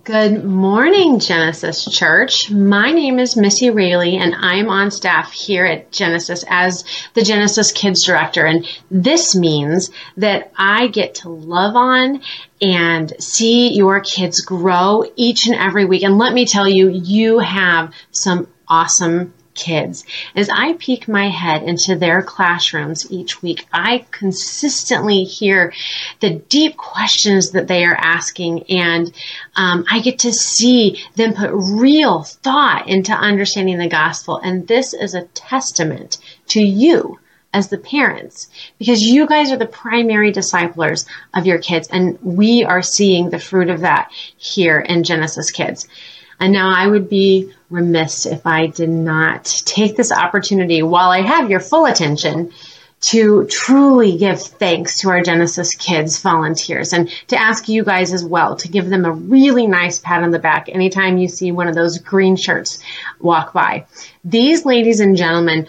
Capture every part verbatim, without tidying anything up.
Good morning, Genesis Church. My name is Missy Rayleigh, and I'm on staff here at Genesis as the Genesis Kids Director. And this means that I get to love on and see your kids grow each and every week. And let me tell you, you have some awesome kids. As I peek my head into their classrooms each week, I consistently hear the deep questions that they are asking, and um, I get to see them put real thought into understanding the gospel. And this is a testament to you as the parents, because you guys are the primary disciplers of your kids, and we are seeing the fruit of that here in Genesis Kids. And now I would be remiss if I did not take this opportunity while I have your full attention to truly give thanks to our Genesis Kids volunteers, and to ask you guys as well to give them a really nice pat on the back anytime you see one of those green shirts walk by. These ladies and gentlemen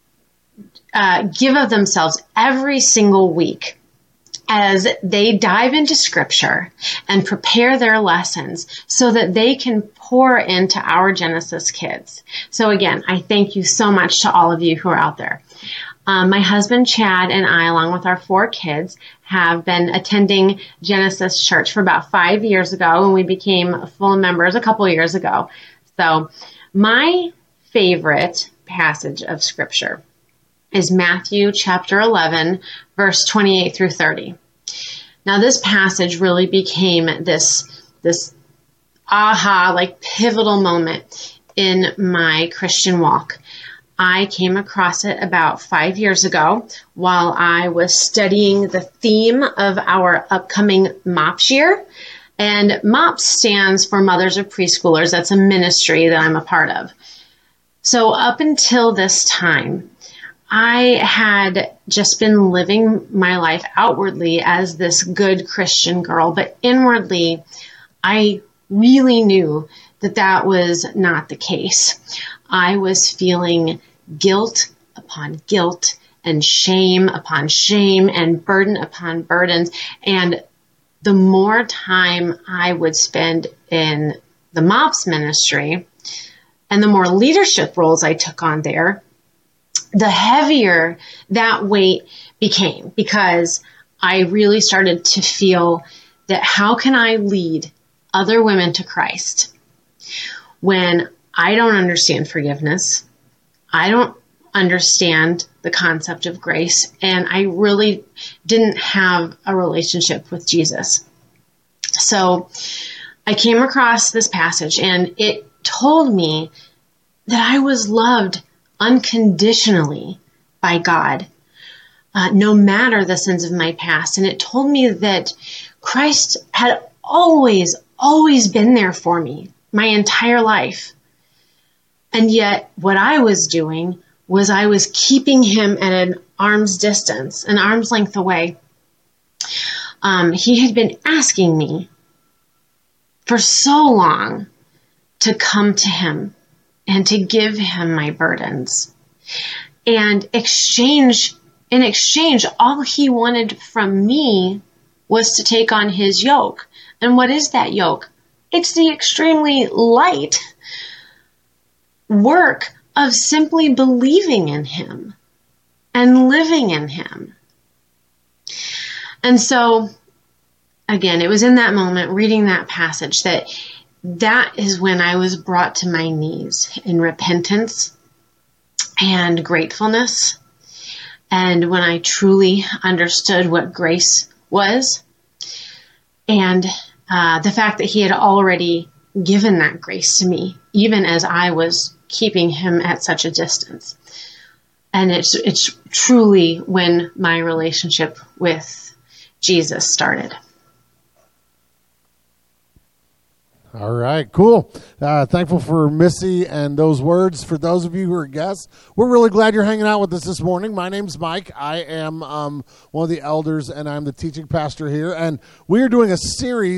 uh, give of themselves every single week as they dive into scripture and prepare their lessons so that they can pour into our Genesis kids. So again, I thank you so much to all of you who are out there. Um, my husband, Chad, and I, along with our four kids, have been attending Genesis Church for about five years ago, and we became full members a couple years ago. So my favorite passage of scripture is Matthew chapter eleven, verse twenty-eight through thirty. Now, this passage really became this, this aha, like pivotal moment in my Christian walk. I came across it about five years ago while I was studying the theme of our upcoming MOPS year. And MOPS stands for Mothers of Preschoolers. That's a ministry that I'm a part of. So up until this time, I had just been living my life outwardly as this good Christian girl, but inwardly, I really knew that that was not the case. I was feeling guilt upon guilt and shame upon shame and burden upon burdens. And the more time I would spend in the MOPS ministry and the more leadership roles I took on there, the heavier that weight became, because I really started to feel that how can I lead other women to Christ when I don't understand forgiveness, I don't understand the concept of grace, and I really didn't have a relationship with Jesus. So I came across this passage, and it told me that I was loved unconditionally by God, uh, no matter the sins of my past. And it told me that Christ had always, always been there for me my entire life. And yet what I was doing was I was keeping him at an arm's distance, an arm's length away. Um, he had been asking me for so long to come to him and to give him my burdens. And exchange, in exchange, all he wanted from me was to take on his yoke. And what is that yoke? It's the extremely light work of simply believing in him and living in him. And so, again, it was in that moment, reading that passage, that that is when I was brought to my knees in repentance and gratefulness. And when I truly understood what grace was, and uh, the fact that he had already given that grace to me, even as I was keeping him at such a distance. And it's, it's truly when my relationship with Jesus started. All right, cool. Uh, thankful for Missy and those words. For those of you who are guests, we're really glad you're hanging out with us this morning. My name's Mike. I am um, one of the elders, and I'm the teaching pastor here. And we are doing a series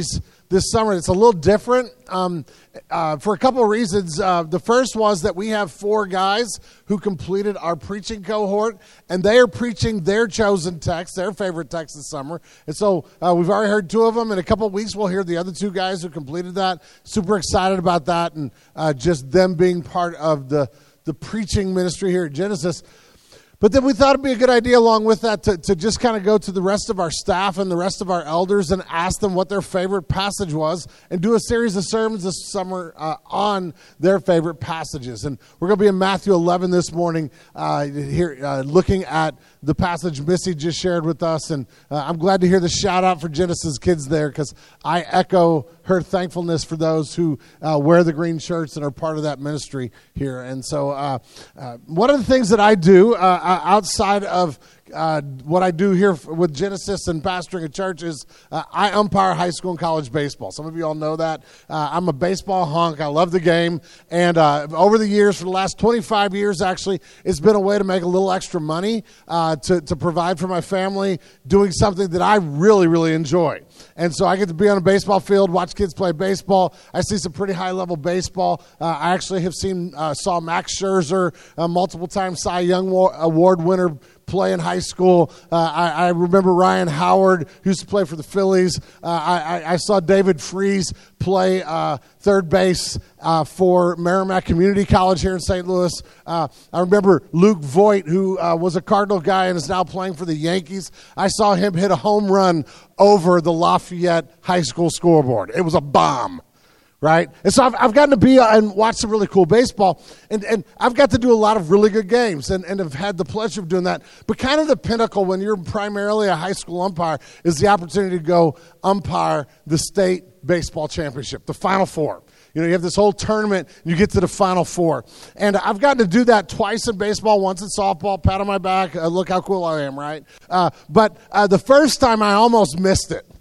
this summer. It's a little different um, uh, for a couple of reasons. Uh, the first was that we have four guys who completed our preaching cohort, and they are preaching their chosen text, their favorite text this summer. And so uh, we've already heard two of them. In a couple of weeks, we'll hear the other two guys who completed that. Super excited about that, and uh, just them being part of the, the preaching ministry here at Genesis. But then we thought it'd be a good idea along with that to, to just kind of go to the rest of our staff and the rest of our elders and ask them what their favorite passage was and do a series of sermons this summer uh, on their favorite passages. And we're going to be in Matthew eleven this morning uh, here uh, looking at the passage Missy just shared with us. And uh, I'm glad to hear the shout out for Genesis kids there, because I echo her thankfulness for those who uh, wear the green shirts and are part of that ministry here. And so uh, uh, one of the things that I do uh, outside of Uh, what I do here with Genesis and pastoring a church is uh, I umpire high school and college baseball. Some of you all know that. Uh, I'm a baseball honk. I love the game. And uh, over the years, for the last twenty-five years, actually, it's been a way to make a little extra money uh, to, to provide for my family, doing something that I really, really enjoy. And so I get to be on a baseball field, watch kids play baseball. I see some pretty high-level baseball. Uh, I actually have seen, uh, saw Max Scherzer, uh, multiple-time Cy Young Award winner, play in high school. Uh, I, I remember Ryan Howard, who used to play for the Phillies. Uh, I, I saw David Freese play uh, third base uh, for Merrimack Community College here in Saint Louis. Uh, I remember Luke Voigt, who uh, was a Cardinal guy and is now playing for the Yankees. I saw him hit a home run over the Lafayette High School scoreboard. It was a bomb. Right? And so I've, I've gotten to be and watch some really cool baseball, and, and I've got to do a lot of really good games, and, and have had the pleasure of doing that. But kind of the pinnacle when you're primarily a high school umpire is the opportunity to go umpire the state baseball championship, the Final Four. You know, you have this whole tournament, and you get to the Final Four. And I've gotten to do that twice in baseball, once in softball, pat on my back, uh, look how cool I am, right? Uh, but uh, the first time I almost missed it.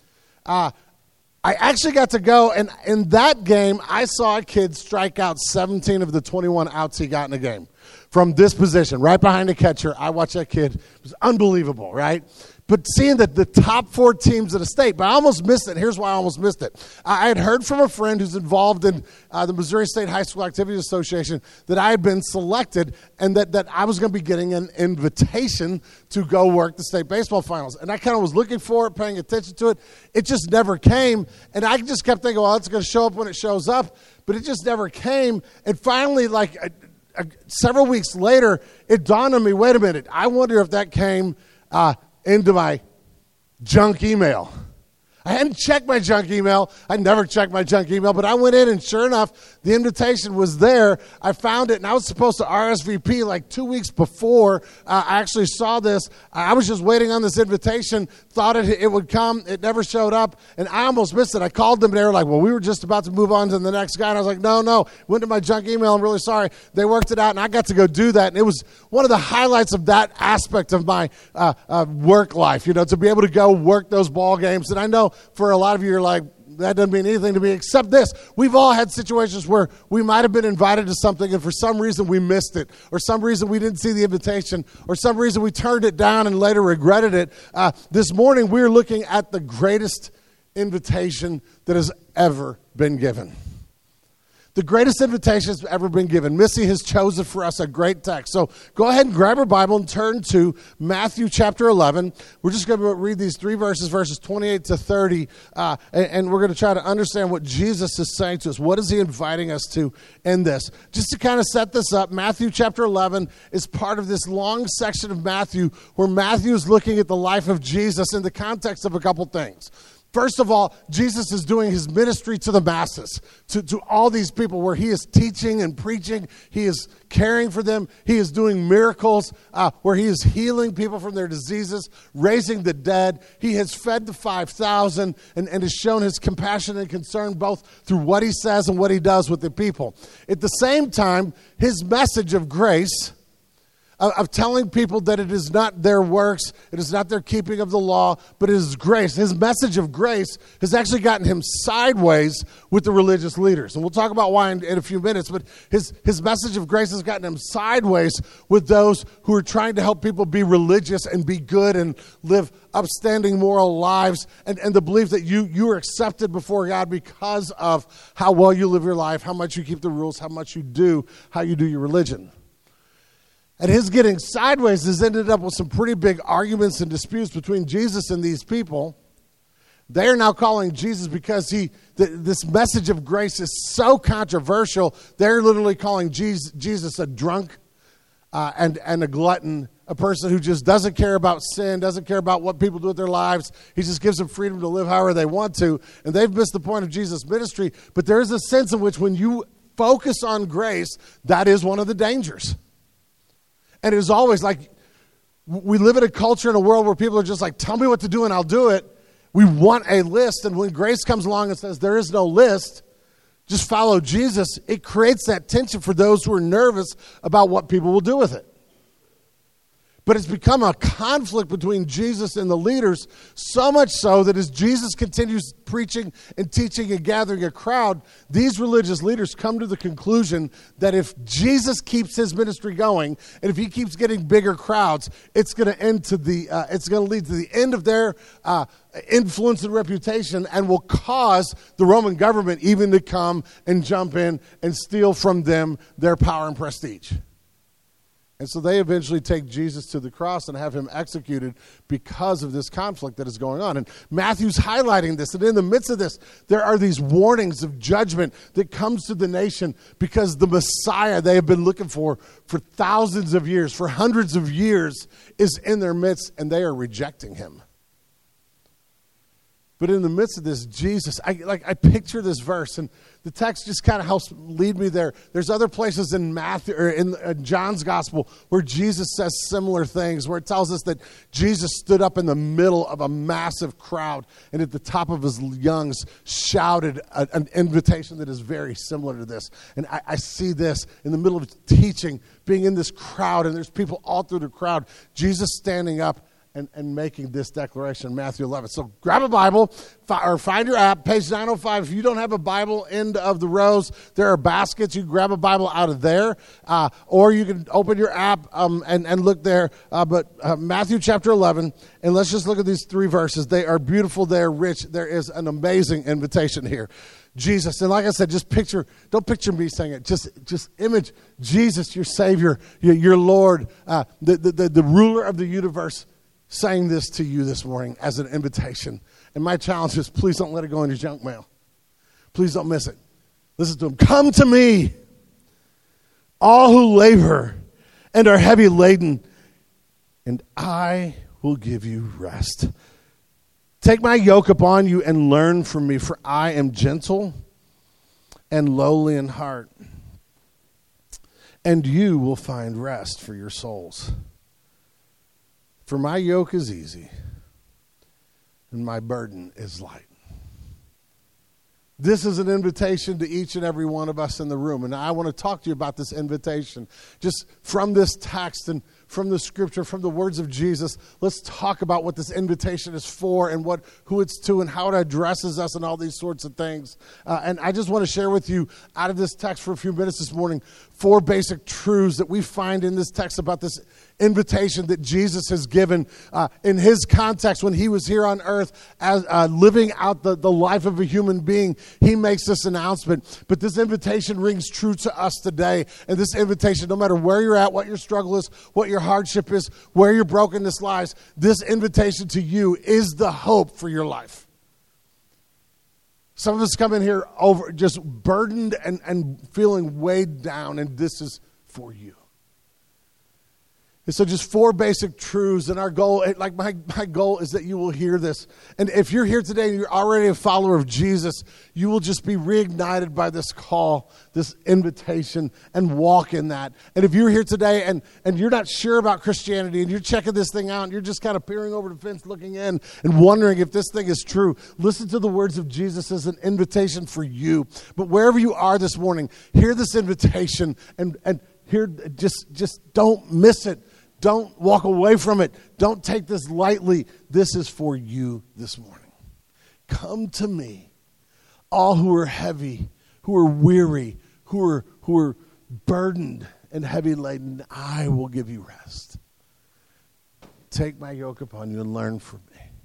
Uh I actually got to go, and in that game, I saw a kid strike out seventeen of the twenty-one outs he got in a game from this position, right behind the catcher. I watched that kid. It was unbelievable, right? But seeing that the top four teams of the state, but I almost missed it. Here's why I almost missed it. I had heard from a friend who's involved in uh, the Missouri State High School Activities Association that I had been selected and that, that I was going to be getting an invitation to go work the state baseball finals. And I kind of was looking for it, paying attention to it. It just never came. And I just kept thinking, well, it's going to show up when it shows up. But it just never came. And finally, like uh, uh, several weeks later, it dawned on me, wait a minute, I wonder if that came uh, into my junk email. I hadn't checked my junk email. I never checked my junk email, but I went in, and sure enough, the invitation was there. I found it, and I was supposed to R S V P like two weeks before uh, I actually saw this. I was just waiting on this invitation, thought it, it would come. It never showed up, and I almost missed it. I called them, and they were like, well, we were just about to move on to the next guy, and I was like, no, no. Went to my junk email. I'm really sorry. They worked it out, and I got to go do that, and it was one of the highlights of that aspect of my uh, uh, work life, you know, to be able to go work those ball games. And I know for a lot of you, you're like, that doesn't mean anything to me except this. We've all had situations where we might have been invited to something and for some reason we missed it, or some reason we didn't see the invitation, or some reason we turned it down and later regretted it. Uh, this morning we're looking at the greatest invitation that has ever been given. The greatest invitation has ever been given. Missy has chosen for us a great text. So go ahead and grab her Bible and turn to Matthew chapter eleven. We're just going to read these three verses, verses twenty-eight to thirty, uh, and, and we're going to try to understand what Jesus is saying to us. What is he inviting us to in this? Just to kind of set this up, Matthew chapter eleven is part of this long section of Matthew where Matthew is looking at the life of Jesus in the context of a couple things. First of all, Jesus is doing his ministry to the masses, to, to all these people where he is teaching and preaching. He is caring for them. He is doing miracles uh, where he is healing people from their diseases, raising the dead. He has fed the five thousand and, and has shown his compassion and concern both through what he says and what he does with the people. At the same time, his message of grace, of telling people that it is not their works, it is not their keeping of the law, but it is grace. His message of grace has actually gotten him sideways with the religious leaders. And we'll talk about why in, in a few minutes, but his, his message of grace has gotten him sideways with those who are trying to help people be religious and be good and live upstanding moral lives, and, and the belief that you, you are accepted before God because of how well you live your life, how much you keep the rules, how much you do, how you do your religion. And his getting sideways has ended up with some pretty big arguments and disputes between Jesus and these people. They are now calling Jesus because he th- this message of grace is so controversial. They're literally calling Jesus, Jesus a drunk uh, and, and a glutton, a person who just doesn't care about sin, doesn't care about what people do with their lives. He just gives them freedom to live however they want to. And they've missed the point of Jesus' ministry. But there is a sense in which when you focus on grace, that is one of the dangers. And it is always like we live in a culture in a world where people are just like, tell me what to do and I'll do it. We want a list, and when grace comes along and says there is no list, just follow Jesus, it creates that tension for those who are nervous about what people will do with it. But it's become a conflict between Jesus and the leaders, so much so that as Jesus continues preaching and teaching and gathering a crowd, these religious leaders come to the conclusion that if Jesus keeps his ministry going, and if he keeps getting bigger crowds, it's going to end to the uh, it's going to lead to the end of their uh, influence and reputation, and will cause the Roman government even to come and jump in and steal from them their power and prestige. And so they eventually take Jesus to the cross and have him executed because of this conflict that is going on. And Matthew's highlighting this. And in the midst of this, there are these warnings of judgment that comes to the nation because the Messiah they have been looking for for thousands of years, for hundreds of years, is in their midst, and they are rejecting him. But in the midst of this, Jesus, I like I picture this verse, and the text just kind of helps lead me there. There's other places in Matthew or in uh, John's gospel where Jesus says similar things, where it tells us that Jesus stood up in the middle of a massive crowd and at the top of his lungs shouted a, an invitation that is very similar to this. And I, I see this in the middle of teaching, being in this crowd, and there's people all through the crowd, Jesus standing up And, and making this declaration in Matthew eleven. So grab a Bible fi- or find your app, page nine oh five. If you don't have a Bible, end of the rows, there are baskets. You can grab a Bible out of there, uh, or you can open your app um, and, and look there. Uh, but uh, Matthew chapter eleven, and let's just look at these three verses. They are beautiful. They are rich. There is an amazing invitation here. Jesus, and like I said, just picture, don't picture me saying it, just just image Jesus, your Savior, your, your Lord, uh, the, the, the, the ruler of the universe, saying this to you this morning as an invitation. And my challenge is, please don't let it go in your junk mail. Please don't miss it. Listen to him. Come to me, all who labor and are heavy laden, and I will give you rest. Take my yoke upon you and learn from me, for I am gentle and lowly in heart, and you will find rest for your souls. For my yoke is easy, and my burden is light. This is an invitation to each and every one of us in the room. And I want to talk to you about this invitation. Just from this text and from the scripture, from the words of Jesus, let's talk about what this invitation is for and what who it's to and how it addresses us and all these sorts of things. Uh, and I just want to share with you out of this text for a few minutes this morning, four basic truths that we find in this text about this invitation that Jesus has given uh, in his context when he was here on earth as uh, living out the, the life of a human being. He makes this announcement, but this invitation rings true to us today. And this invitation, no matter where you're at, what your struggle is, what your hardship is, where your brokenness lies, this invitation to you is the hope for your life. Some of us come in here over just burdened and, and feeling weighed down, and this is for you. And so just four basic truths, and our goal, like my, my goal is that you will hear this. And if you're here today and you're already a follower of Jesus, you will just be reignited by this call, this invitation, and walk in that. And if you're here today and, and you're not sure about Christianity and you're checking this thing out and you're just kind of peering over the fence looking in and wondering if this thing is true, listen to the words of Jesus as an invitation for you. But wherever you are this morning, hear this invitation and, and hear, just, just don't miss it. Don't walk away from it. Don't take this lightly. This is for you this morning. Come to me, all who are heavy, who are weary, who are, who are burdened and heavy laden. I will give you rest. Take my yoke upon you and learn from me.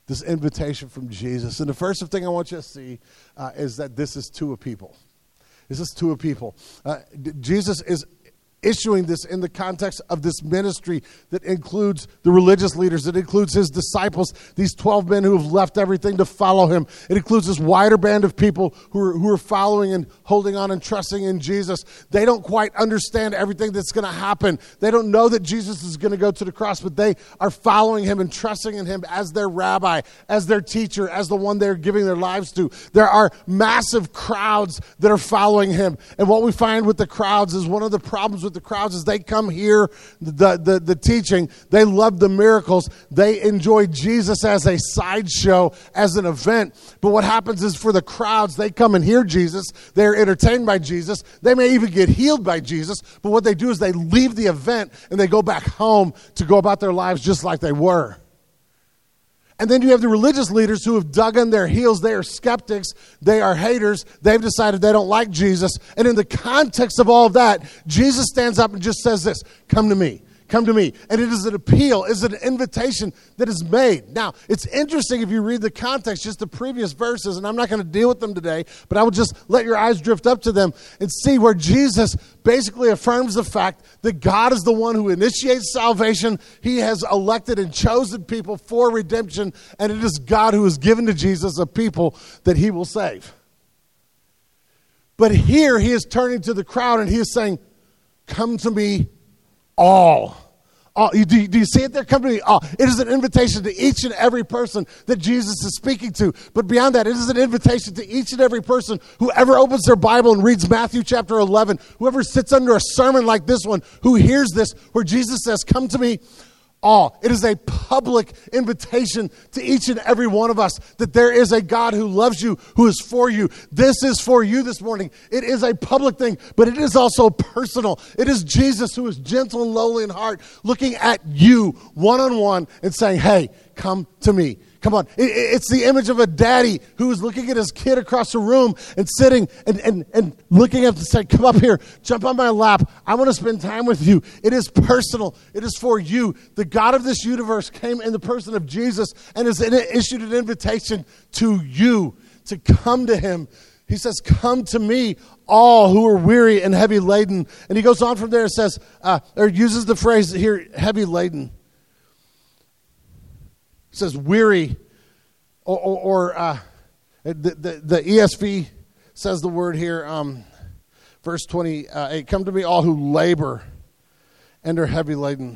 this invitation from Jesus. And the first thing I want you to see uh, is that this is to a people. This is to a people. Uh, Jesus is issuing this in the context of this ministry that includes the religious leaders. It includes his disciples, these twelve men who have left everything to follow him. It includes this wider band of people who are, who are following and holding on and trusting in Jesus. They don't quite understand everything that's going to happen. They don't know that Jesus is going to go to the cross, but they are following him and trusting in him as their rabbi, as their teacher, as the one they're giving their lives to. There are massive crowds that are following him. And what we find with the crowds is one of the problems with the crowds is they come hear the, the, the teaching. They love the miracles. They enjoy Jesus as a sideshow, as an event. But what happens is for the crowds, they come and hear Jesus. They're entertained by Jesus. They may even get healed by Jesus. But what they do is they leave the event and they go back home to go about their lives just like they were. And then you have the religious leaders who have dug in their heels. They are skeptics. They are haters. They've decided they don't like Jesus. And in the context of all of that, Jesus stands up and just says this, come to me. Come to me. And it is an appeal, it's an invitation that is made. Now, it's interesting if you read the context, just the previous verses, and I'm not going to deal with them today, but I will just let your eyes drift up to them and see where Jesus basically affirms the fact that God is the one who initiates salvation. He has elected and chosen people for redemption, and it is God who has given to Jesus a people that he will save. But here he is turning to the crowd and he is saying, come to me all. all. You, do, do you see it there? Come to me all. It is an invitation to each and every person that Jesus is speaking to. But beyond that, it is an invitation to each and every person who ever opens their Bible and reads Matthew chapter eleven, whoever sits under a sermon like this one, who hears this, where Jesus says, come to me all. It is a public invitation to each and every one of us that there is a God who loves you, who is for you. This is for you this morning. It is a public thing, but it is also personal. It is Jesus who is gentle and lowly in heart, looking at you one-on-one and saying, hey, come to me. Come on. It, it's the image of a daddy who is looking at his kid across the room and sitting and, and, and looking up and saying, come up here, jump on my lap. I want to spend time with you. It is personal. It is for you. The God of this universe came in the person of Jesus and has issued an invitation to you to come to him. He says, come to me, all who are weary and heavy laden. And he goes on from there and says, uh, or uses the phrase here, heavy laden. It says weary, or, or, or uh, the, the, the E S V says the word here, um, verse twenty-eight, come to me all who labor and are heavy laden.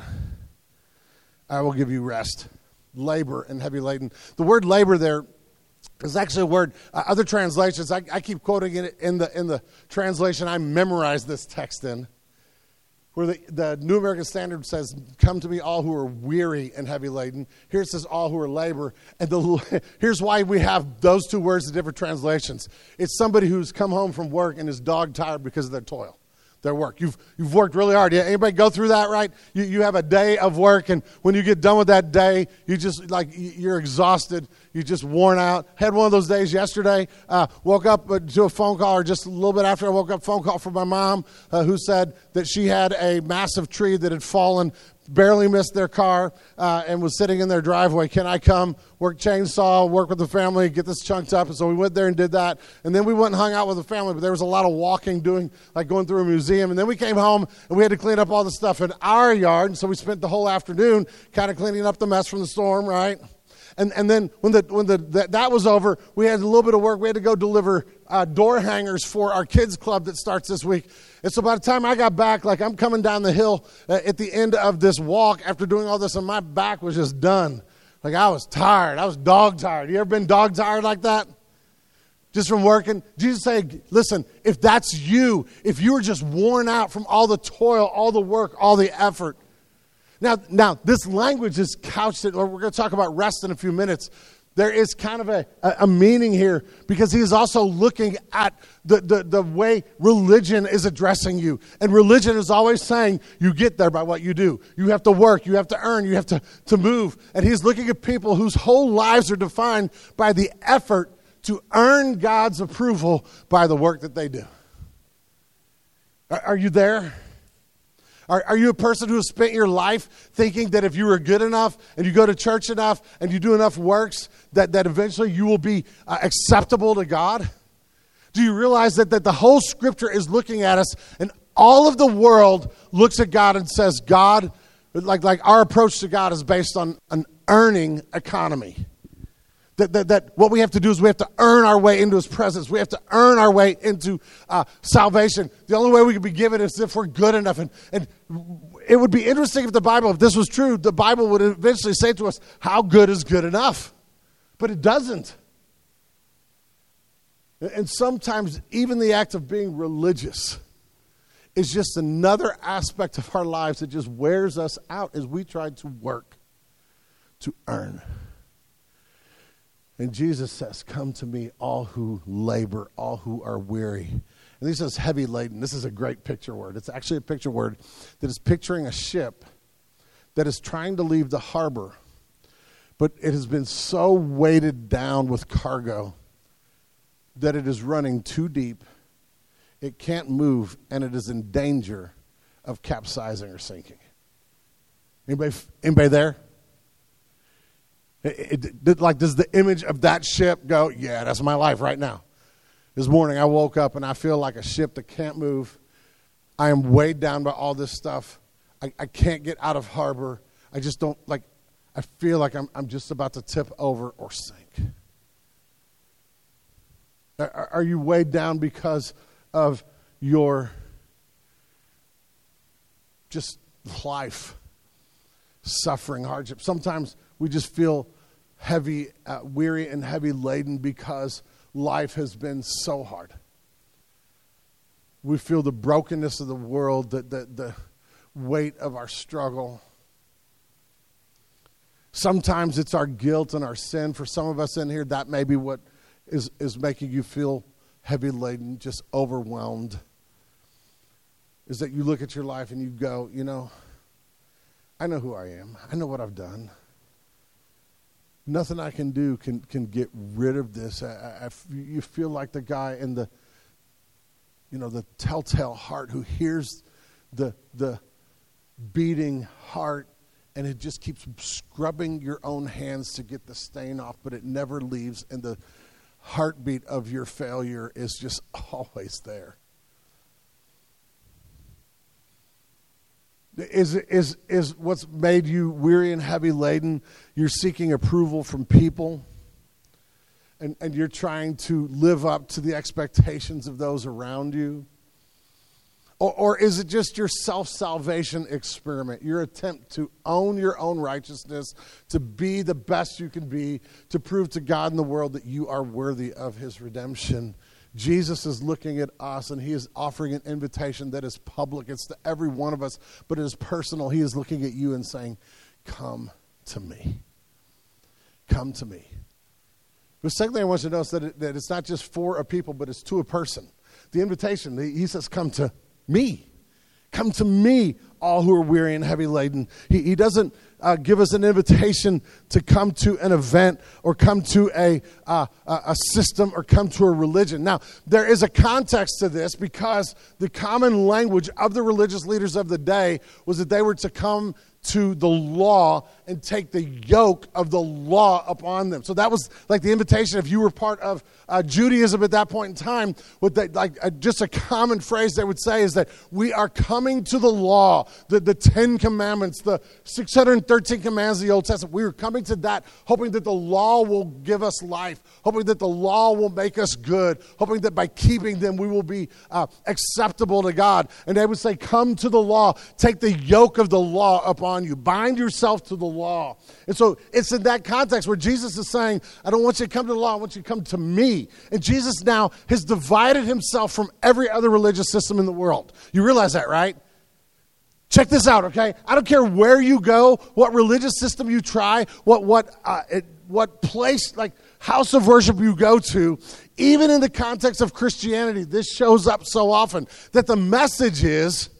I will give you rest. Labor and heavy laden. The word labor there is actually a word, uh, other translations, I, I keep quoting it in the, in the translation I memorized this text in, where the, the New American Standard says, come to me all who are weary and heavy laden. Here it says all who are labor. And the, here's why we have those two words in different translations. It's somebody who's come home from work and is dog tired because of their toil, their work. You've you've worked really hard. Yeah, anybody go through that, right? You you have a day of work, and when you get done with that day, you just, like, you're exhausted. You're just worn out. Had one of those days yesterday. Uh, woke up to a phone call, or just a little bit after I woke up, phone call from my mom, uh, who said that she had a massive tree that had fallen, barely missed their car, uh, and was sitting in their driveway. Can I come work chainsaw, work with the family, get this chunked up? And so we went there and did that. And then we went and hung out with the family, but there was a lot of walking, doing, like going through a museum. And then we came home and we had to clean up all the stuff in our yard. And so we spent the whole afternoon kind of cleaning up the mess from the storm, right? And and then when the when the that, that was over, we had a little bit of work. We had to go deliver uh, door hangers for our kids club that starts this week. And so by the time I got back, like, I'm coming down the hill uh, at the end of this walk after doing all this, and my back was just done. Like, I was tired. I was dog tired. You ever been dog tired like that? Just from working? Jesus said, listen, if that's you, if you were just worn out from all the toil, all the work, all the effort. Now, now this language is couched, or we're going to talk about rest in a few minutes. There is kind of a, a meaning here, because he is also looking at the, the, the way religion is addressing you. And religion is always saying you get there by what you do. You have to work, you have to earn, you have to, to move. And he's looking at people whose whole lives are defined by the effort to earn God's approval by the work that they do. Are, are you there? Are, are you a person who has spent your life thinking that if you were good enough and you go to church enough and you do enough works that, that eventually you will be uh, acceptable to God? Do you realize that, that the whole Scripture is looking at us, and all of the world looks at God and says, God, like, like our approach to God is based on an earning economy. That, that, that what we have to do is we have to earn our way into His presence. We have to earn our way into uh, salvation. The only way we can be given is if we're good enough. And, and it would be interesting if the Bible, if this was true, the Bible would eventually say to us, how good is good enough? But it doesn't. And sometimes even the act of being religious is just another aspect of our lives that just wears us out as we try to work to earn. And Jesus says, come to me, all who labor, all who are weary. And he says heavy laden. This is a great picture word. It's actually a picture word that is picturing a ship that is trying to leave the harbor, but it has been so weighted down with cargo that it is running too deep, it can't move, and it is in danger of capsizing or sinking. Anybody, anybody there? It, it, it, like, does the image of that ship go, yeah, that's my life right now. This morning I woke up and I feel like a ship that can't move. I am weighed down by all this stuff. I, I can't get out of harbor. I just don't, like, I feel like I'm, I'm just about to tip over or sink. Are, are you weighed down because of your just life, suffering, hardship? Sometimes we just feel heavy, uh, weary and heavy laden because life has been so hard. We feel the brokenness of the world, the, the, the weight of our struggle. Sometimes it's our guilt and our sin. For some of us in here, that may be what is, is making you feel heavy laden, just overwhelmed. Is that you look at your life and you go, you know, I know who I am. I know what I've done. Nothing I can do can, can get rid of this. I, I, you feel like the guy in the, you know, the telltale heart who hears the the beating heart, and it just keeps scrubbing your own hands to get the stain off, but it never leaves, and the heartbeat of your failure is just always there. Is is is what's made you weary and heavy laden? You're seeking approval from people, and, and you're trying to live up to the expectations of those around you? Or, or is it just your self-salvation experiment, your attempt to own your own righteousness, to be the best you can be, to prove to God and the world that you are worthy of His redemption? Jesus is looking at us, and He is offering an invitation that is public. It's to every one of us, but it is personal. He is looking at you and saying, come to me. Come to me. The second thing I want you to notice that, it, that it's not just for a people, but it's to a person. The invitation, He says, come to me. Come to me, all who are weary and heavy laden. He, he doesn't uh, give us an invitation to come to an event or come to a, uh, a system or come to a religion. Now, there is a context to this because the common language of the religious leaders of the day was that they were to come to the law and take the yoke of the law upon them. So that was like the invitation. If you were part of uh, Judaism at that point in time, what they, like uh, just a common phrase they would say is that we are coming to the law, the, the Ten Commandments, the six hundred thirteen commands of the Old Testament. We are coming to that, hoping that the law will give us life, hoping that the law will make us good, hoping that by keeping them we will be uh, acceptable to God. And they would say, come to the law, take the yoke of the law upon you, bind yourself to the law. And so it's in that context where Jesus is saying, I don't want you to come to the law, I want you to come to me. And Jesus now has divided Himself from every other religious system in the world. You realize that, right? Check this out, okay? I don't care where you go, what religious system you try, what what uh, it, what place, like house of worship you go to, even in the context of Christianity, this shows up so often that the message is,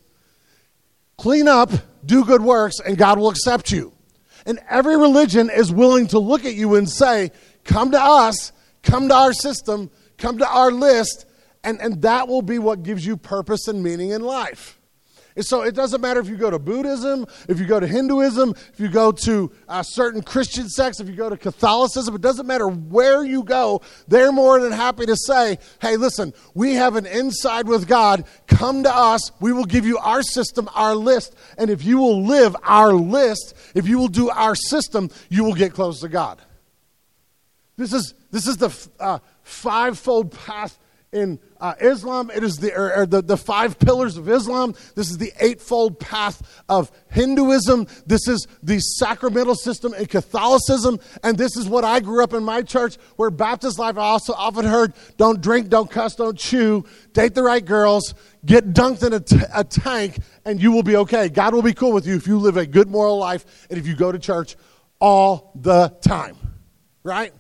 clean up, do good works, and God will accept you. And every religion is willing to look at you and say, come to us, come to our system, come to our list, and, and that will be what gives you purpose and meaning in life. And so it doesn't matter if you go to Buddhism, if you go to Hinduism, if you go to uh, certain Christian sects, if you go to Catholicism, it doesn't matter where you go. They're more than happy to say, hey, listen, we have an inside with God. Come to us. We will give you our system, our list. And if you will live our list, if you will do our system, you will get close to God. This is, this is the uh, fivefold path in uh, Islam. It is the, or, or the, the five pillars of Islam. This is the eightfold path of Hinduism. This is the sacramental system in Catholicism. And this is what I grew up in my church, where Baptist life I also often heard, don't drink, don't cuss, don't chew, date the right girls, get dunked in a, t- a tank, and you will be okay. God will be cool with you if you live a good moral life and if you go to church all the time. Right?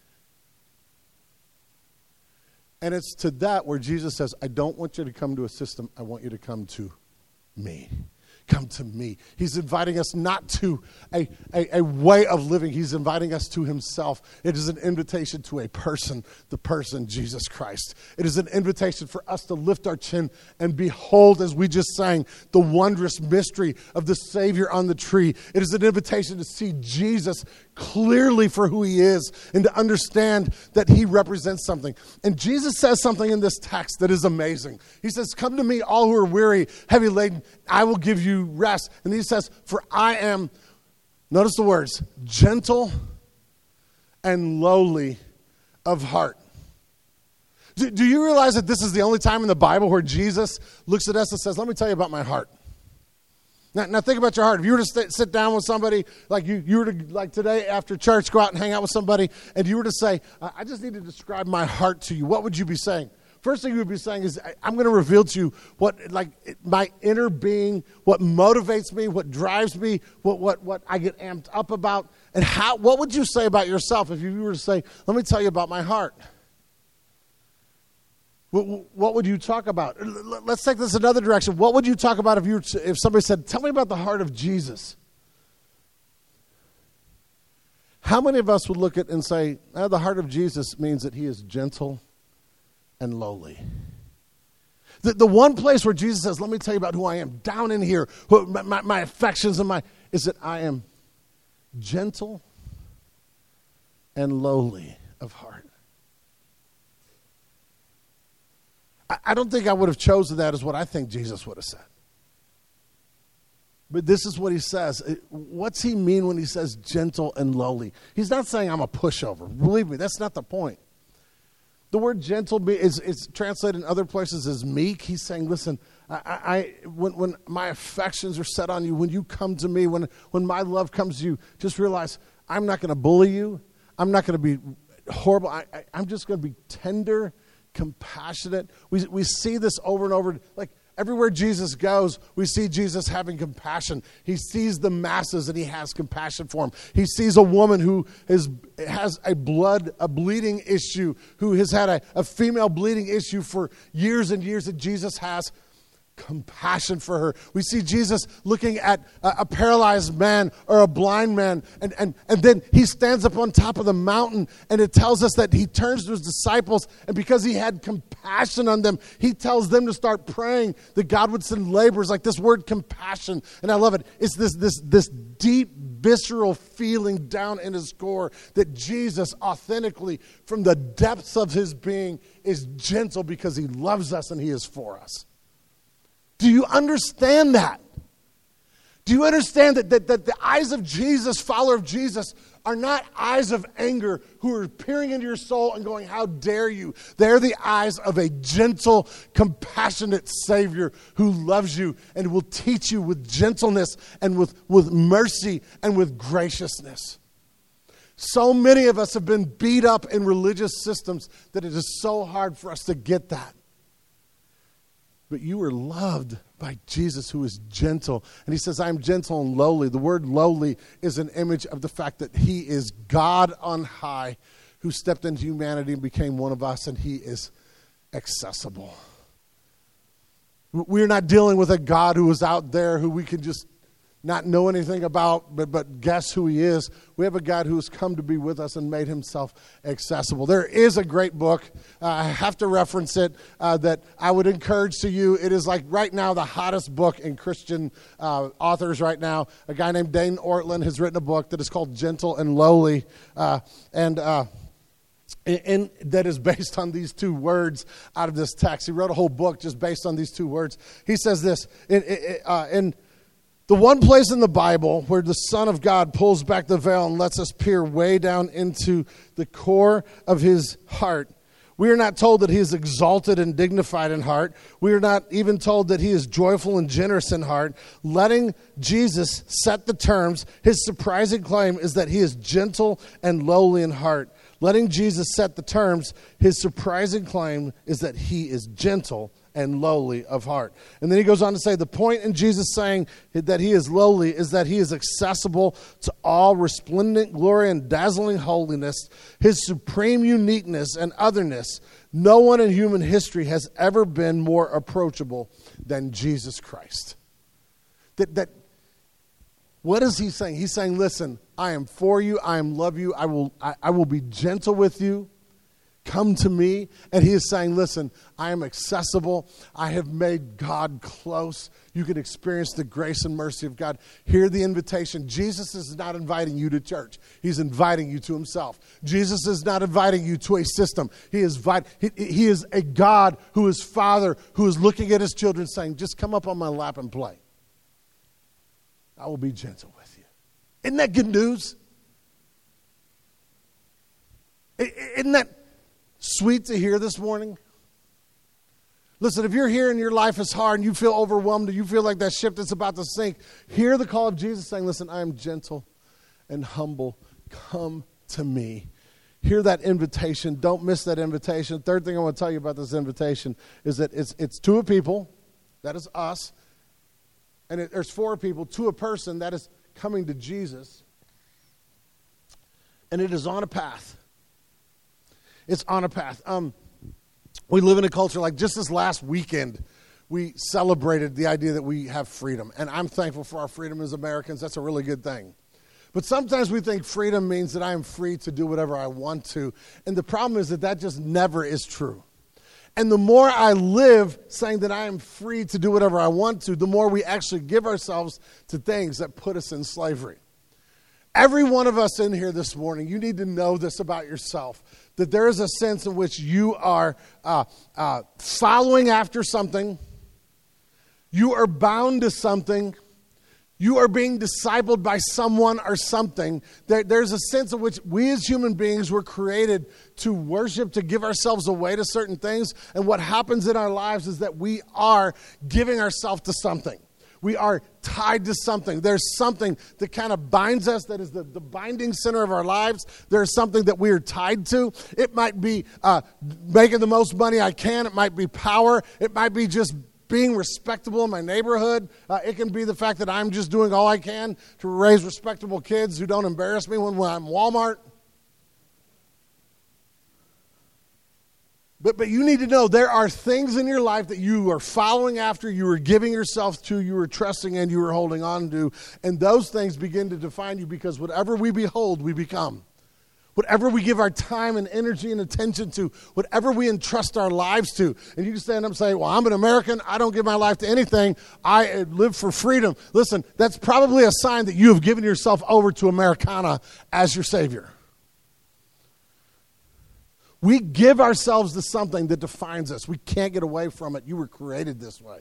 And it's to that where Jesus says, I don't want you to come to a system. I want you to come to me. Come to me. He's inviting us not to a, a, a way of living. He's inviting us to himself. It is an invitation to a person, the person, Jesus Christ. It is an invitation for us to lift our chin and behold, as we just sang, the wondrous mystery of the Savior on the tree. It is an invitation to see Jesus clearly for who he is and to understand that he represents something. And Jesus says something in this text that is amazing. He says, come to me, all who are weary, heavy laden, I will give you rest. And he says, for I am, notice the words, gentle and lowly of heart. Do, do you realize that this is the only time in the Bible where Jesus looks at us and says, let me tell you about my heart? Now, now think about your heart. If you were to st- sit down with somebody, like you, you were to, like today after church, go out and hang out with somebody, and you were to say, I just need to describe my heart to you, what would you be saying? First thing you would be saying is, I'm going to reveal to you what, like, my inner being, what motivates me, what drives me, what what what I get amped up about, and how. What would you say about yourself if you were to say, let me tell you about my heart? What, what would you talk about? Let's take this another direction. What would you talk about if you if somebody said, tell me about the heart of Jesus? How many of us would look at and say, oh, the heart of Jesus means that he is gentle and lowly? The, the one place where Jesus says, let me tell you about who I am, down in here, who, my, my, my affections and my, is that I am gentle and lowly of heart. I, I don't think I would have chosen that as what I think Jesus would have said. But this is what he says. What's he mean when he says gentle and lowly? He's not saying I'm a pushover. Believe me, that's not the point. The word gentle is, is translated in other places as meek. He's saying, listen, I, I when, when my affections are set on you, when you come to me, when, when my love comes to you, just realize I'm not going to bully you. I'm not going to be horrible. I, I, I'm just going to be tender, compassionate. We, we see this over and over. Like, everywhere Jesus goes, we see Jesus having compassion. He sees the masses and he has compassion for them. He sees a woman who is, has a blood, a bleeding issue, who has had a, a female bleeding issue for years and years, and Jesus has compassion for her. We see Jesus looking at a, a paralyzed man or a blind man, and, and, and then he stands up on top of the mountain, and it tells us that he turns to his disciples, and because he had compassion on them, he tells them to start praying that God would send laborers. Like this word compassion, and I love it. It's this, this, this deep, visceral feeling down in his core that Jesus authentically, from the depths of his being, is gentle because he loves us and he is for us. Do you understand that? Do you understand that, that, that the eyes of Jesus, follower of Jesus, are not eyes of anger who are peering into your soul and going, how dare you? They're the eyes of a gentle, compassionate Savior who loves you and will teach you with gentleness and with, with mercy and with graciousness. So many of us have been beat up in religious systems that it is so hard for us to get that. But you are loved by Jesus, who is gentle. And he says, I'm gentle and lowly. The word lowly is an image of the fact that he is God on high, who stepped into humanity and became one of us, and he is accessible. We're not dealing with a God who is out there who we can just not know anything about, but, but guess who he is. We have a God who has come to be with us and made himself accessible. There is a great book. Uh, I have to reference it uh, that I would encourage to you. It is like right now the hottest book in Christian uh, authors right now. A guy named Dane Ortlund has written a book that is called Gentle and Lowly. Uh, and... Uh, And that is based on these two words out of this text. He wrote a whole book just based on these two words. He says this, in, uh, in the one place in the Bible where the Son of God pulls back the veil and lets us peer way down into the core of his heart, we are not told that he is exalted and dignified in heart. We are not even told that he is joyful and generous in heart. Letting Jesus set the terms, his surprising claim is that he is gentle and lowly in heart. Letting Jesus set the terms, his surprising claim is that he is gentle and lowly of heart. And then he goes on to say, the point in Jesus saying that he is lowly is that he is accessible to all resplendent glory and dazzling holiness, his supreme uniqueness and otherness. No one in human history has ever been more approachable than Jesus Christ. That, that, what is he saying? He's saying, listen, I am for you. I am love you. I will, I, I will be gentle with you. Come to me. And he is saying, listen, I am accessible. I have made God close. You can experience the grace and mercy of God. Hear the invitation. Jesus is not inviting you to church. He's inviting you to himself. Jesus is not inviting you to a system. He is, invite, he, he is a God who is Father, who is looking at his children saying, just come up on my lap and play. I will be gentle with you. Isn't that good news? Isn't that sweet to hear this morning? Listen, if you're here and your life is hard and you feel overwhelmed and you feel like that ship that's about to sink, hear the call of Jesus saying, listen, I am gentle and humble. Come to me. Hear that invitation. Don't miss that invitation. Third thing I want to tell you about this invitation is that it's, it's to a people, that is us, and it, there's four people, to a person, that is coming to Jesus, and it is on a path. It's on a path. Um, we live in a culture like just this last weekend, we celebrated the idea that we have freedom, and I'm thankful for our freedom as Americans. That's a really good thing. But sometimes we think freedom means that I am free to do whatever I want to, and the problem is that that just never is true. And the more I live saying that I am free to do whatever I want to, the more we actually give ourselves to things that put us in slavery. Every one of us in here this morning, you need to know this about yourself, that there is a sense in which you are uh, uh, following after something, you are bound to something, you are being discipled by someone or something. There, there's a sense in which we as human beings were created to worship, to give ourselves away to certain things. And what happens in our lives is that we are giving ourselves to something. We are tied to something. There's something that kind of binds us, that is the, the binding center of our lives. There's something that we are tied to. It might be uh, making the most money I can. It might be power. It might be just being respectable in my neighborhood. Uh, it can be the fact that I'm just doing all I can to raise respectable kids who don't embarrass me when, when I'm Walmart. But, but you need to know there are things in your life that you are following after, you are giving yourself to, you are trusting in, you are holding on to. And those things begin to define you because whatever we behold, we become. Whatever we give our time and energy and attention to, whatever we entrust our lives to. And you can stand up and say, well, I'm an American. I don't give my life to anything. I live for freedom. Listen, that's probably a sign that you have given yourself over to Americana as your Savior. We give ourselves to something that defines us. We can't get away from it. You were created this way.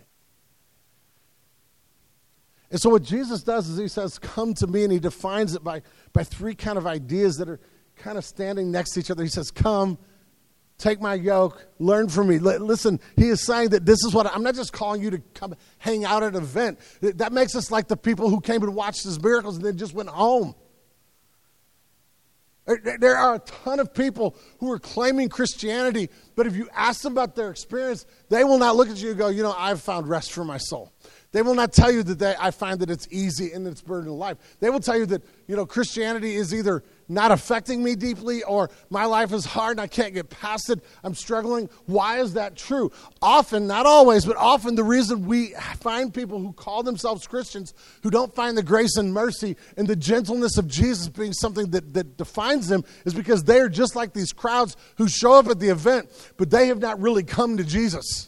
And so what Jesus does is he says, come to me, and he defines it by, by three kind of ideas that are kind of standing next to each other. He says, come, take my yoke, learn from me. L- listen, he is saying that this is what, I'm not just calling you to come hang out at an event. That makes us like the people who came and watched his miracles and then just went home. There, there are a ton of people who are claiming Christianity, but if you ask them about their experience, they will not look at you and go, you know, I've found rest for my soul. They will not tell you that they, I find that it's easy and that it's burden of life. They will tell you that, you know, Christianity is either not affecting me deeply, or my life is hard and I can't get past it, I'm struggling. Why is that true? Often, not always, but often the reason we find people who call themselves Christians who don't find the grace and mercy and the gentleness of Jesus being something that, that defines them is because they are just like these crowds who show up at the event, but they have not really come to Jesus.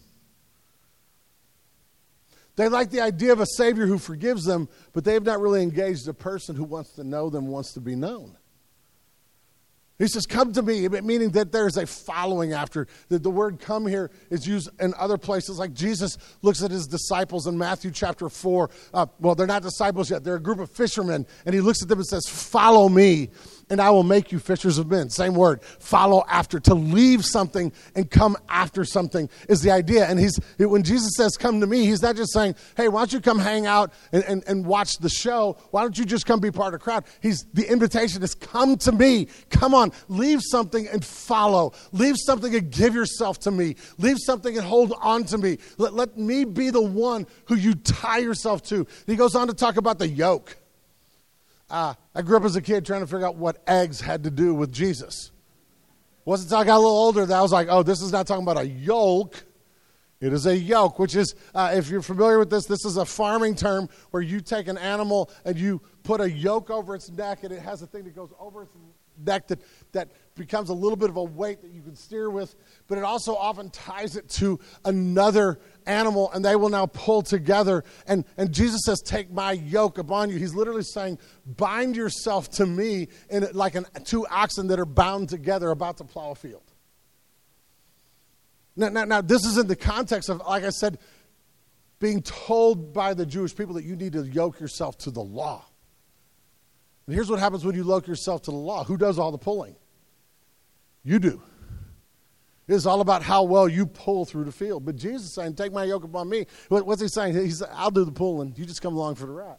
They like the idea of a Savior who forgives them, but they have not really engaged a person who wants to know them, wants to be known. He says, come to me, meaning that there's a following after. The, the word come here is used in other places. Like Jesus looks at his disciples in Matthew chapter four. Uh, well, they're not disciples yet. They're a group of fishermen. And he looks at them and says, follow me, and I will make you fishers of men. Same word, follow after. To leave something and come after something is the idea. And he's when Jesus says, come to me, he's not just saying, hey, why don't you come hang out and, and, and watch the show? Why don't you just come be part of the crowd? He's the invitation is come to me. Come on, leave something and follow. Leave something and give yourself to me. Leave something and hold on to me. Let, let me be the one who you tie yourself to. And he goes on to talk about the yoke. Uh, I grew up as a kid trying to figure out what eggs had to do with Jesus. Wasn't until I got a little older that I was like, oh, this is not talking about a yoke. It is a yoke, which is, uh, if you're familiar with this, this is a farming term where you take an animal and you put a yoke over its neck, and it has a thing that goes over its neck that, that becomes a little bit of a weight that you can steer with, but it also often ties it to another animal, and they will now pull together. And, and Jesus says, take my yoke upon you. He's literally saying, bind yourself to me in it like an, two oxen that are bound together about to plow a field. Now, now, now, this is in the context of, like I said, being told by the Jewish people that you need to yoke yourself to the law. And here's what happens when you yoke yourself to the law. Who does all the pulling? You do. It's all about how well you pull through the field. But Jesus is saying, take my yoke upon me. What's he saying? He's saying, I'll do the pulling. You just come along for the ride.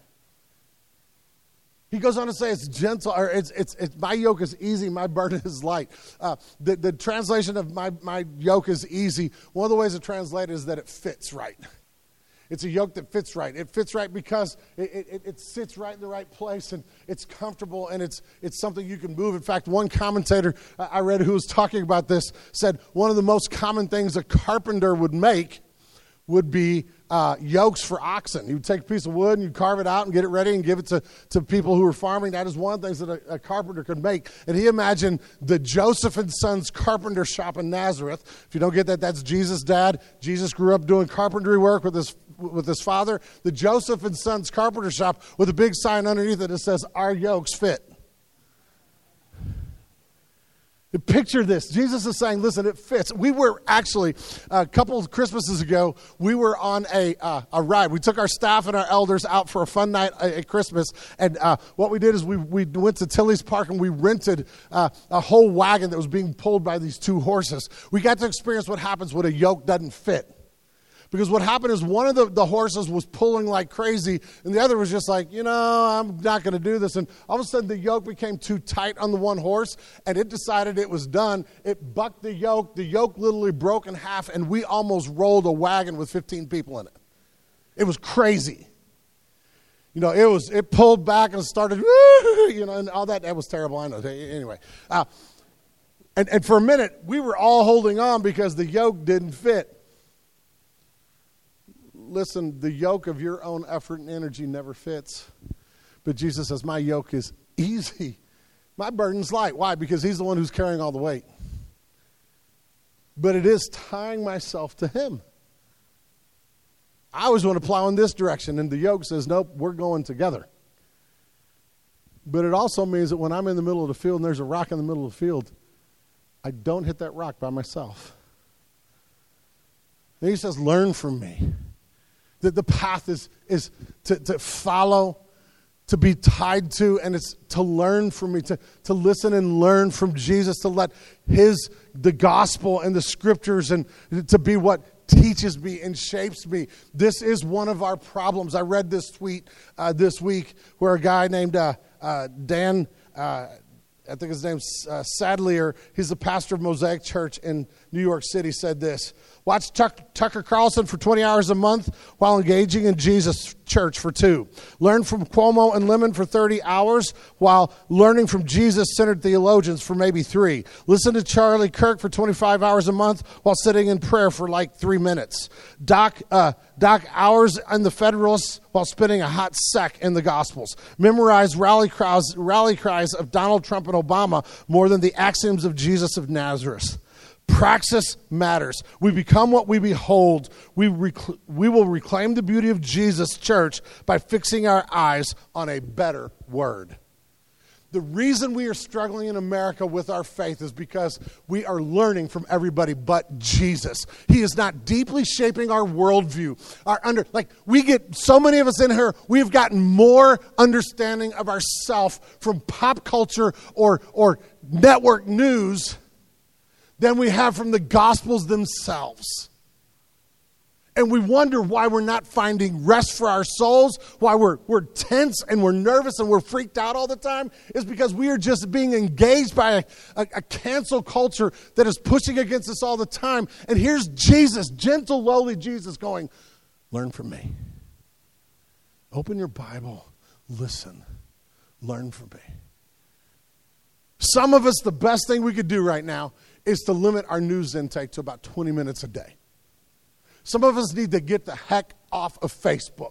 He goes on to say it's gentle, or it's, it's, it's my yoke is easy, my burden is light. Uh, the, the translation of my, my yoke is easy, one of the ways to translate it is that it fits right. It's a yoke that fits right. It fits right because it, it, it sits right in the right place, and it's comfortable, and it's it's something you can move. In fact, one commentator I read who was talking about this said one of the most common things a carpenter would make would be uh, yokes for oxen. He would take a piece of wood and you'd carve it out and get it ready and give it to, to people who were farming. That is one of the things that a, a carpenter could make. And he imagined the Joseph and Sons carpenter shop in Nazareth. If you don't get that, that's Jesus' dad. Jesus grew up doing carpentry work with his with his father. The Joseph and Sons carpenter shop with a big sign underneath it that says, our yokes fit. Picture this. Jesus is saying, listen, it fits. We were actually, a couple of Christmases ago, we were on a uh, a ride. We took our staff and our elders out for a fun night at Christmas. And uh, what we did is we, we went to Tilly's Park and we rented uh, a whole wagon that was being pulled by these two horses. We got to experience what happens when a yoke doesn't fit. Because what happened is one of the, the horses was pulling like crazy, and the other was just like, you know, I'm not going to do this. And all of a sudden, the yoke became too tight on the one horse, and it decided it was done. It bucked the yoke. The yoke literally broke in half, and we almost rolled a wagon with fifteen people in it. It was crazy. You know, it was it pulled back and started, you know, and all that. That was terrible. I know. Anyway, uh, and, and for a minute, we were all holding on because the yoke didn't fit. Listen, the yoke of your own effort and energy never fits. But Jesus says, my yoke is easy. My burden's light. Why? Because he's the one who's carrying all the weight. But it is tying myself to him. I always want to plow in this direction, and the yoke says, nope, we're going together. But it also means that when I'm in the middle of the field and there's a rock in the middle of the field, I don't hit that rock by myself. And he says, learn from me. That the path is, is to, to follow, to be tied to, and it's to learn from me, to, to listen and learn from Jesus, to let his, the gospel and the scriptures, and to be what teaches me and shapes me. This is one of our problems. I read this tweet uh, this week where a guy named uh, uh, Dan, uh, I think his name's uh, Sadlier, he's the pastor of Mosaic Church in New York City, said this: Watch Tuck, Tucker Carlson for twenty hours a month while engaging in Jesus Church for two. Learn from Cuomo and Lemon for thirty hours while learning from Jesus-centered theologians for maybe three. Listen to Charlie Kirk for twenty-five hours a month while sitting in prayer for like three minutes. Doc, uh, doc hours in the Federalists while spinning a hot sec in the Gospels. Memorize rally cries, rally cries of Donald Trump and Obama more than the axioms of Jesus of Nazareth. Praxis matters. We become what we behold. We, rec- we will reclaim the beauty of Jesus' church by fixing our eyes on a better word. The reason we are struggling in America with our faith is because we are learning from everybody but Jesus. He is not deeply shaping our worldview. Our under, like we get, so many of us in here, we've gotten more understanding of ourselves from pop culture or, or network news than we have from the Gospels themselves. And we wonder why we're not finding rest for our souls, why we're, we're tense and we're nervous and we're freaked out all the time, is because we are just being engaged by a, a, a cancel culture that is pushing against us all the time. And here's Jesus, gentle, lowly Jesus going, learn from me. Open your Bible, listen, learn from me. Some of us, the best thing we could do right now is to limit our news intake to about twenty minutes a day. Some of us need to get the heck off of Facebook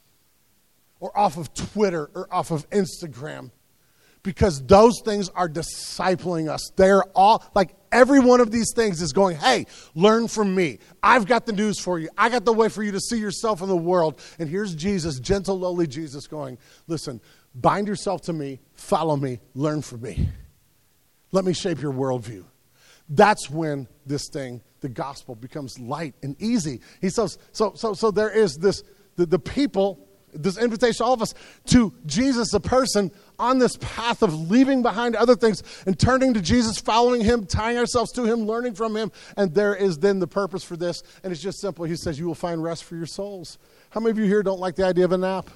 or off of Twitter or off of Instagram because those things are discipling us. They're all, like every one of these things is going, hey, learn from me. I've got the news for you. I got the way for you to see yourself in the world. And here's Jesus, gentle, lowly Jesus going, listen, bind yourself to me, follow me, learn from me. Let me shape your worldview. That's when this thing, the gospel, becomes light and easy. He says, so so so there is this, the, the people, this invitation to all of us to Jesus, the person, on this path of leaving behind other things and turning to Jesus, following him, tying ourselves to him, learning from him. And there is then the purpose for this. And it's just simple. He says, you will find rest for your souls. How many of you here don't like the idea of a nap?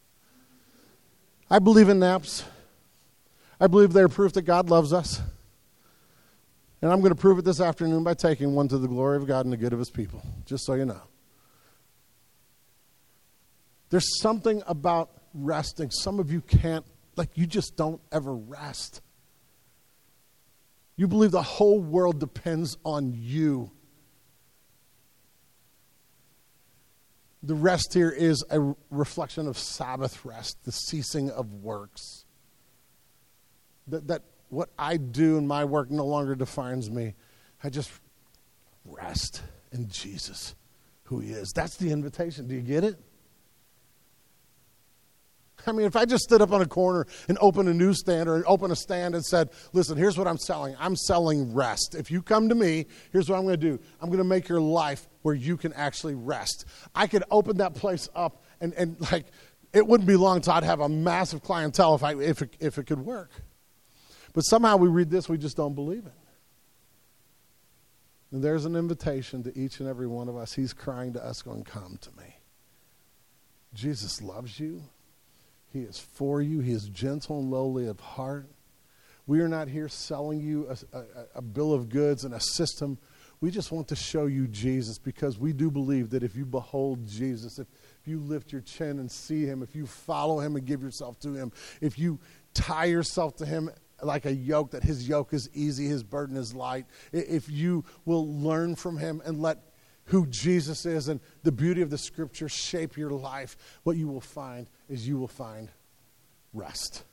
I believe in naps. I believe they're proof that God loves us. And I'm going to prove it this afternoon by taking one to the glory of God and the good of his people, just so you know. There's something about resting. Some of you can't, like you just don't ever rest. You believe the whole world depends on you. The rest here is a reflection of Sabbath rest, the ceasing of works. That, that what I do in my work no longer defines me. I just rest in Jesus, who he is. That's the invitation. Do you get it? I mean, if I just stood up on a corner and opened a newsstand or opened a stand and said, listen, here's what I'm selling. I'm selling rest. If you come to me, here's what I'm going to do. I'm going to make your life where you can actually rest. I could open that place up and, and like, it wouldn't be long until I'd have a massive clientele if I if it, if it could work. But somehow we read this, we just don't believe it. And there's an invitation to each and every one of us. He's crying to us going, come to me. Jesus loves you. He is for you. He is gentle and lowly of heart. We are not here selling you a, a, a bill of goods and a system. We just want to show you Jesus because we do believe that if you behold Jesus, if, if you lift your chin and see him, if you follow him and give yourself to him, if you tie yourself to him like a yoke, that his yoke is easy, his burden is light. If you will learn from him and let who Jesus is and the beauty of the scripture shape your life, what you will find is you will find rest,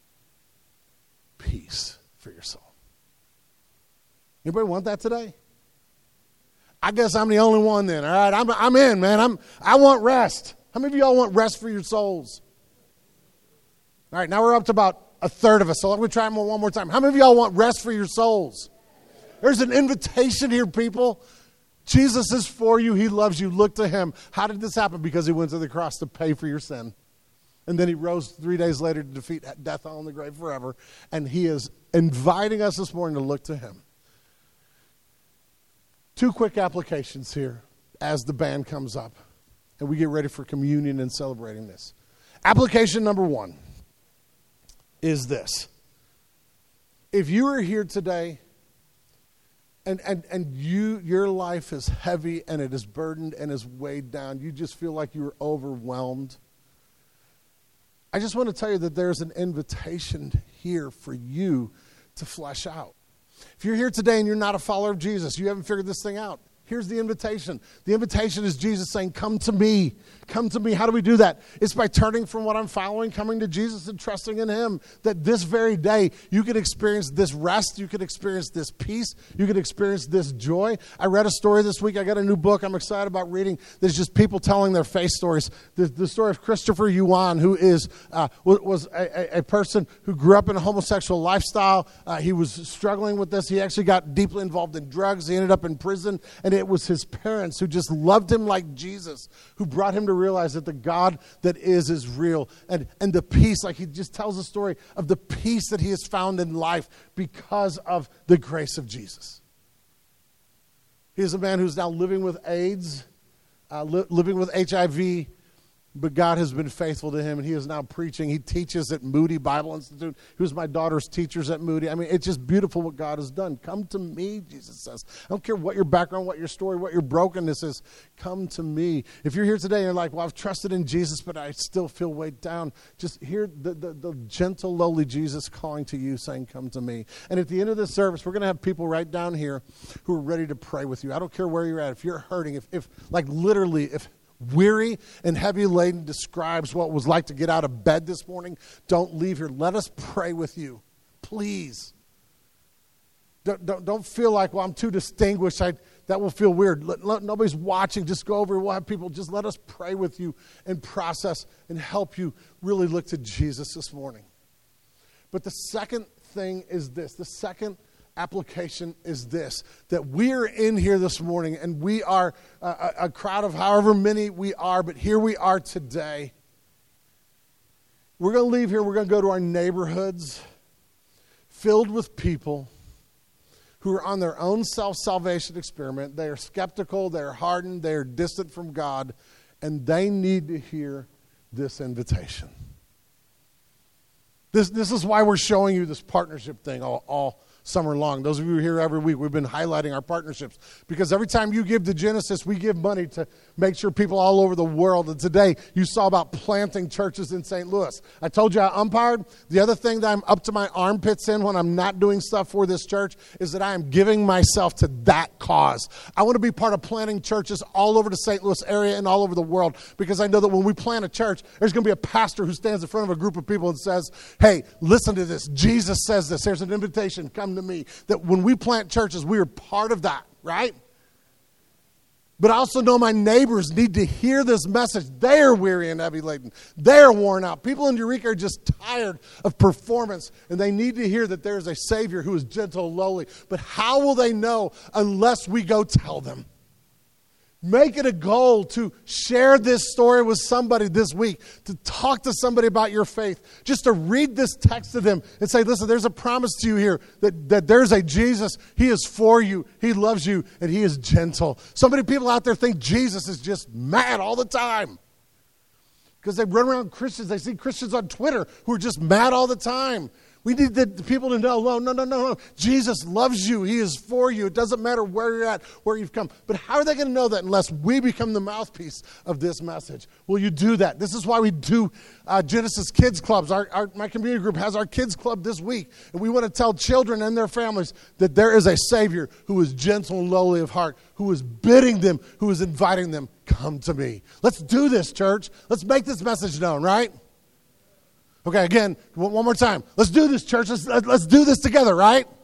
peace for your soul. Anybody want that today? I guess I'm the only one then. All right, I'm I'm in, man. I'm I want rest. How many of y'all want rest for your souls? All right, now we're up to about a third of us. So let me try them one more time. How many of y'all want rest for your souls? There's an invitation here, people. Jesus is for you. He loves you. Look to him. How did this happen? Because he went to the cross to pay for your sin. And then he rose three days later to defeat death on the grave forever. And he is inviting us this morning to look to him. Two quick applications here as the band comes up. And we get ready for communion and celebrating this. Application number one is this. If you are here today and, and, and you your life is heavy and it is burdened and is weighed down. You just feel like you're overwhelmed. I just want to tell you that there's an invitation here for you to flesh out. If you're here today and you're not a follower of Jesus, you haven't figured this thing out, here's the invitation. The invitation is Jesus saying, come to me. Come to me. How do we do that? It's by turning from what I'm following, coming to Jesus and trusting in him. That this very day, you can experience this rest. You can experience this peace. You can experience this joy. I read a story this week. I got a new book I'm excited about reading. There's just people telling their faith stories. The, the story of Christopher Yuan, who is uh, was a, a person who grew up in a homosexual lifestyle. Uh, he was struggling with this. He actually got deeply involved in drugs. He ended up in prison. And it was his parents who just loved him like Jesus, who brought him to realize that the God that is is real. And, and the peace, like he just tells a story of the peace that he has found in life because of the grace of Jesus. He is a man who's now living with AIDS, uh, li- living with H I V, but God has been faithful to him, and he is now preaching. He teaches at Moody Bible Institute. He was my daughter's teachers at Moody. I mean, it's just beautiful what God has done. Come to me, Jesus says. I don't care what your background, what your story, what your brokenness is. Come to me. If you're here today and you're like, well, I've trusted in Jesus, but I still feel weighed down, just hear the, the, the gentle, lowly Jesus calling to you, saying, come to me. And at the end of this service, we're going to have people right down here who are ready to pray with you. I don't care where you're at. If you're hurting, if, if like literally, if weary and heavy laden describes what it was like to get out of bed this morning, don't leave here. Let us pray with you. Please. Don't, don't, don't feel like, well, I'm too distinguished. I, that will feel weird. Let, let, nobody's watching. Just go over. We'll have people. Just let us pray with you and process and help you really look to Jesus this morning. But the second thing is this. The second application is this, that we are in here this morning and we are a, a crowd of however many we are, but here we are today. We're going to leave here, we're going to go to our neighborhoods filled with people who are on their own self-salvation experiment. They are skeptical, they're hardened, they're distant from God, and they need to hear this invitation. This, this is why we're showing you this partnership thing all, all summer long. Those of you who are here every week, we've been highlighting our partnerships because every time you give to Genesis, we give money to make sure people all over the world. And today you saw about planting churches in Saint Louis. I told you I umpired. The other thing that I'm up to my armpits in when I'm not doing stuff for this church is that I am giving myself to that cause. I want to be part of planting churches all over the Saint Louis area and all over the world because I know that when we plant a church, there's going to be a pastor who stands in front of a group of people and says, hey, listen to this. Jesus says this. There's an invitation. Come to me. That when we plant churches, we are part of that, right? But I also know my neighbors need to hear this message. They're weary and heavy laden. They're worn out. People in Eureka are just tired of performance, and they need to hear that there is a Savior who is gentle and lowly. But how will they know unless we go tell them? Make it a goal to share this story with somebody this week, to talk to somebody about your faith, just to read this text to them and say, listen, there's a promise to you here that, that there's a Jesus. He is for you. He loves you, and he is gentle. So many people out there think Jesus is just mad all the time because they run around Christians. They see Christians on Twitter who are just mad all the time. We need the people to know, no, no, no, no, no. Jesus loves you. He is for you. It doesn't matter where you're at, where you've come. But how are they going to know that unless we become the mouthpiece of this message? Will you do that? This is why we do uh, Genesis Kids Clubs. Our, our, my community group has our kids club this week. And we want to tell children and their families that there is a Savior who is gentle and lowly of heart, who is bidding them, who is inviting them, come to me. Let's do this, church. Let's make this message known, right? Okay, again, one more time. Let's do this, church. Let's, let's do this together, right?